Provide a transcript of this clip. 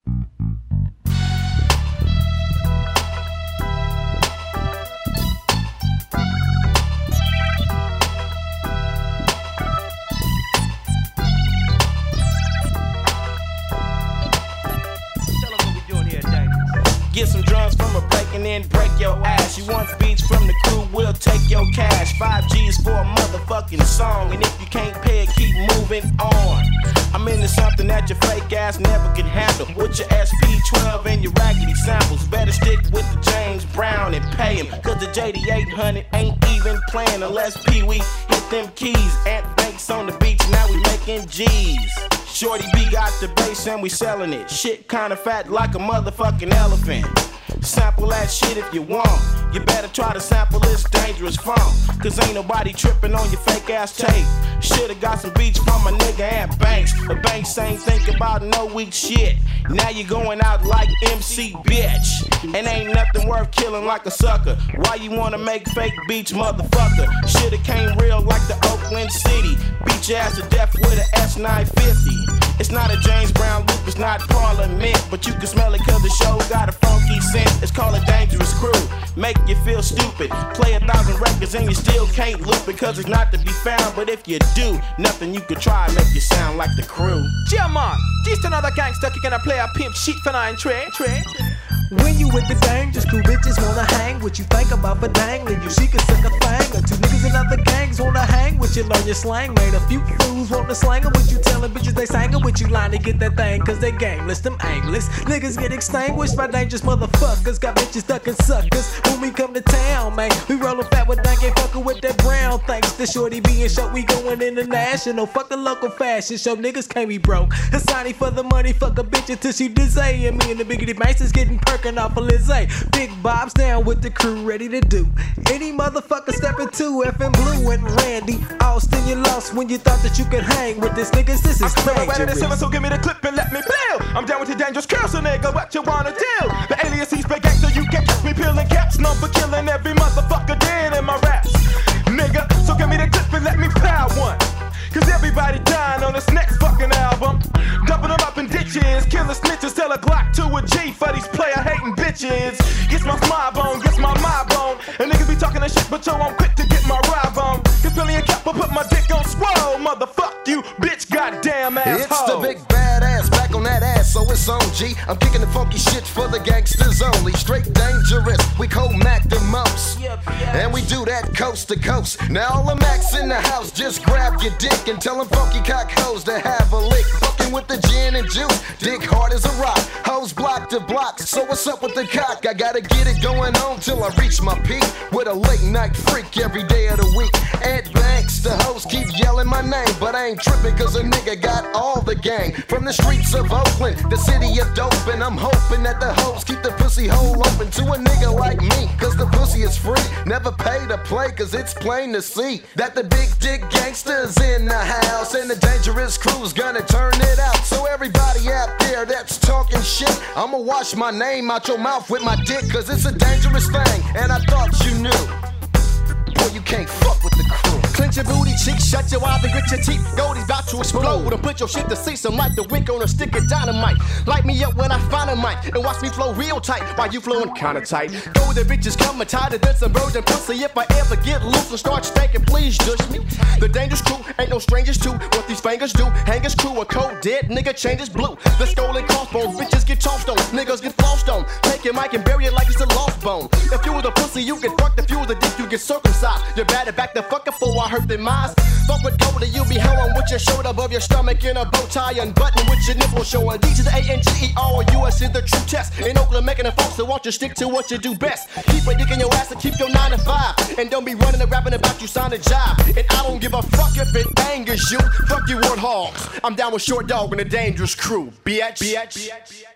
Get some drums from a break and then break your ass. You want beats from the crew, we'll take your cash. 5 G's for a motherfucking song. And if you can't pay it, keep moving on. I'm into something that your fake ass never can handle. With your SP12 and your raggedy samples. Better stick with the James Brown and pay him. Cause the JD800 ain't even playing unless Pee-wee hit them keys. Ant Banks on the beach, now we making G's. Shorty B got the bass and we selling it. Shit kinda fat like a motherfucking elephant. Sample that shit if you want. You better try to sample this dangerous funk. Cause ain't nobody tripping on your fake ass tape. Should've got some beats from my nigga Ant Banks. But Banks ain't think about no weak shit. Now you going out like MC bitch. And ain't nothing worth killing like a sucker. Why you wanna make fake beats, motherfucker? Should've came real like the Oakland City. Beat your ass to death with a S950. It's not a James Brown loop, it's not Parliament. But you can smell it cause the show got a funky scent. It's called a dangerous crew. Make you feel stupid. Play 1,000 records and you still can't loop it cause it's not to be found. But if you do, nothing you could try make you sound like the crew. Yeah man, just another gangster kicking a play a pimp shit for 9 trade. When you with the dangerous crew, bitches wanna hang. What you think about for dangling? You she can suck a thang. Or 2 niggas in other gangs wanna hang with you. Learn your slang. Made a few fools want to slang it with you. Telling bitches they sang it with you. Line to get that thing cause they gangless. Them anglers niggas get extinguished by dangerous motherfuckers. Got bitches ducking suckers. When we come to town, man, we rollin' fat with dank. Ain't fuckin' with that brown. Thanks to Shorty B and Show, we going international. Fuck the local fashion show. Niggas can't be broke. Hassani for the money. Fuck a bitch until she dizzy. And me and the biggity banks is getting perkin' off a Lizzie. Big Bob's down with the crew ready to do any motherfucker stepping to F and Blue and Randy Austin. You lost when you thought that you could hang with this niggas. This is dangerous. So give me the clip and let me peel. I'm down with the dangerous curl, so nigga, what you wanna do? The alias he's big gangster, you can catch me peeling caps. Known for killing every motherfucker dead in my raps. Nigga, so give me the clip and let me pound one. Cause everybody dying on this next fucking album. Dumping them up in ditches, killing snitches, tell a Glock to a G for these player hating bitches. Gets my mob on, gets my mob on. And niggas be talking that shit, but yo, I'm quick to get my ride on. Cause Billy and Cap will put my dick on swole. Motherfuck you, bitch, goddamn asshole. It's the big badass back on that ass, so it's on G. I'm kicking the funky shit for the gangsters only. Straight dangerous, we cold Mac the most. And we do that coast to coast. Now all the Macs in the house, just grab your dick and tell them funky cock hoes to have a lick. Fucking with the gin and juice, dick hard as a rock. Hoes block to block, so what's up with the cock? I gotta get it going on till I reach my peak. With a late night freak every day of the week. Ed Banks, the hoes keep yelling my name, but I ain't tripping cause a nigga got all the gang. From the streets of Oakland, the city of dope, and I'm hoping that the hoes keep the pussy hole open to a nigga like me. Cause the pussy is free, never pay to play cause it's plain to see that the big dick gangsters in the house and the dangerous crew's gonna turn it out. So everybody out there that's talking shit, I'ma wash my name out your mouth with my dick cause it's a dangerous thing and I thought you knew. Boy, you can't fuck with the crew. Clench your booty cheeks, shut your eyes and grit your teeth. Goldie's about to explode and put your shit to cease. I'm like the wink on a stick of dynamite. Light me up when I find a mic and watch me flow real tight while you flowing kinda tight. Go the bitches coming tighter than some virgin pussy. If I ever get loose and start stankin', please dush me. The dangerous crew ain't no strangers to what these fingers do. Hangers crew a cold dead nigga changes blue. The skull and crossbones, bitches get tossed on, niggas get flossed on. Take your mic and bury it like it's a lost bone. If you was a pussy, you get fucked. If you was a dick, you get circumcised. You better back the fuck up before I hurt their minds. Fuck with Goldie, you be held on with your shoulder above your stomach in a bow tie and button with your nipple showing. D to the A-N-G-E-R-U-S is the true test. In Oakland making a folks, so won't you stick to what you do best. Keep a dick in your ass and keep your 9 to 5. And don't be running and rapping about you sign a job. And I don't give a fuck if it angers you. Fuck you warthogs. I'm down with Short Dog and the dangerous crew. Bitch.